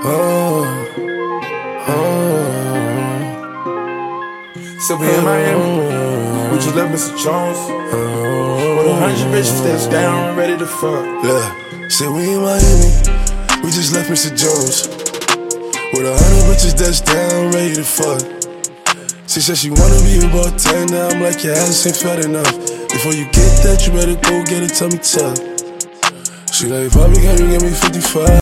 So we in Miami, we just left Mr. Jones with 100 bitches that's down, ready to fuck. Look, said we in Miami, we just left Mr. Jones with 100 bitches that's down, ready to fuck. She said she wanna be about 10, now I'm like, your ass ain't fat enough. Before you get that, you better go get it, tell me tough. She like, Bobby, can you give me 55?